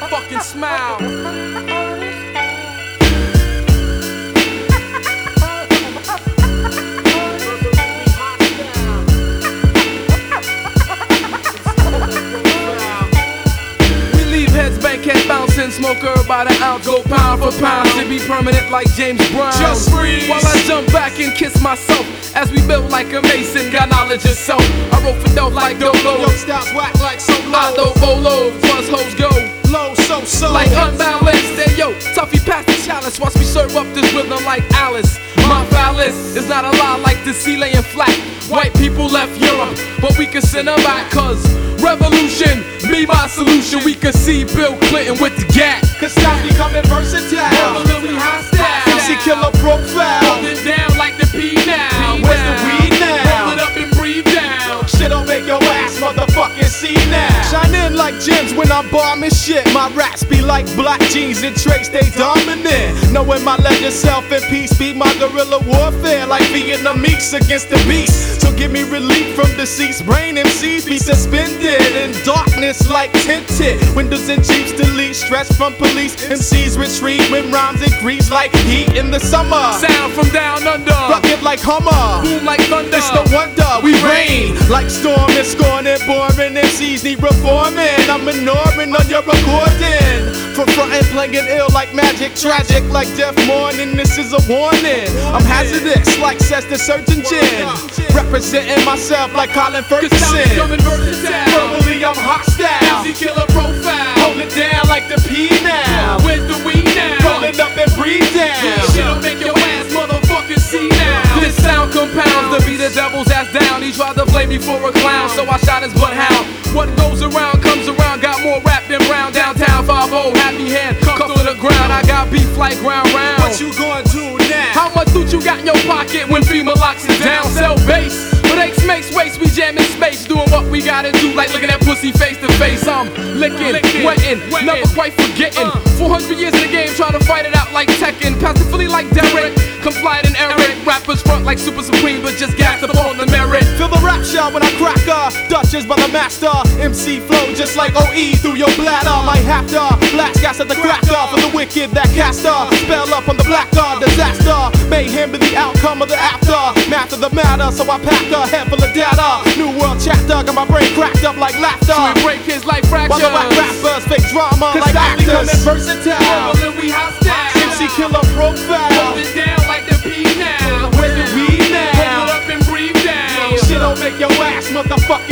fucking smile. Head bouncing, smoke herb by the ounce, go pound for pound, to be permanent like James Brown. Just freeze. While I jump back and kiss myself, as we build like a mason, got knowledge of self. I wrote for dope like Dolo. Yo, styles whack like so low. I throw bolos, plus hoes go low, so like unbalanced. Then yo, Tuffy pass the chalice, watch me serve up this rhythm like Alice. My phallus is not a lie like the sea laying flat. White people left Europe, but we can send them back, cause revolution be my solution. We could see Bill Clinton with the gap. Cause stop becoming versatile. Revolution hostile. MC Killer profile. Holding down like the P now. Where's the weed now? Roll it up and breathe down. Shit don't make your ass motherfucking see now. Shine in like gems when I'm bombing shit. My raps be like black jeans and traits, they dominant. Knowing my legend, self and peace be my guerrilla warfare, like Vietnamese against the beast. So give me relief from deceased brain MCs be suspended in darkness like tinted windows and Jeeps delete stress from police. MCs retreat when rhymes increase like heat in the summer. Sound from down under, rocket like Hummer, boom like thunder. It's no wonder we reign like storm and scorn and boring. MCs need reforming. I'm ignoring on your recording. From frontin' playing ill like magic, tragic like death mourning. This is a warning. I'm hazardous like says the Surgeon Gin. Representing myself like Colin Ferguson. Verbally I'm hostile. MC Killer profile. Hold it down like the P now. Where's the weed now? Roll it up and breathe down. Shit'll make your ass motherfucking see now. This sound compounds to be the devil's ass down. He tried to play me for a clown, so I shot his bloodhound. What goes around comes around. Got more rap than Brown. Downtown 5-0, happy hand, come to the ground. I got beef like round round. What you gonna do now? How much loot you got in your pocket when FEMA locks it down? Sell bass, but X makes waste. We jam in space, doing what we gotta do, like looking at pussy face to face. I'm licking, wetting, never quite forgetting. 400 years in the game, trying to fight it out like Tekken. Pass the Philly like Derek, complied and Eric. Rappers front like Super Supreme, but just gassed up on the merit. Feel the rap shot when I crack Dutchess by the master. MC flow just like OE through your bladder. Might have to blast gas at the cracker for the wicked that caster. Spell up on the black disaster. Mayhem be the outcome of the after. Math of the matter, so I packed a head full of data. New world chapter, got my brain cracked up like laughter. So we break his like fractures. While the whack rappers fake drama like actors. Versatile. We hostile. MC Killer profile. Hold it down like the P now. Where's the weed now? Hold it up and breathe down. Shit don't make your ass motherfucker